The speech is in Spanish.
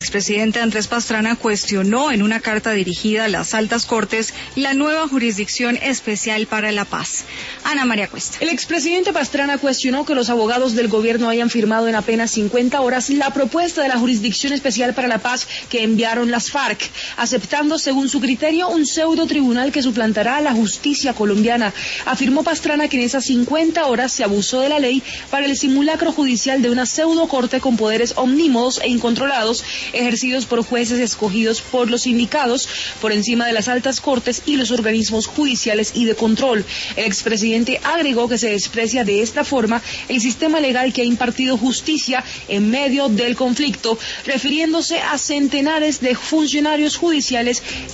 expresidente Andrés Pastrana cuestionó en una carta dirigida a las altas cortes la nueva jurisdicción especial para la paz. Ana María Cuesta. El expresidente Pastrana cuestionó que los abogados del gobierno hayan firmado en apenas 50 horas la propuesta de la jurisdicción especial para la paz que enviaron las FARC, aceptando según su criterio un pseudo tribunal que suplantará a la justicia colombiana. Afirmó Pastrana que en esas 50 horas se abusó de la ley para el simulacro judicial de una pseudo corte con poderes omnímodos e incontrolados, ejercidos por jueces escogidos por los sindicatos por encima de las altas cortes y los organismos judiciales y de control. El expresidente agregó que se desprecia de esta forma el sistema legal que ha impartido justicia en medio del conflicto, refiriéndose a centenares de funcionarios judiciales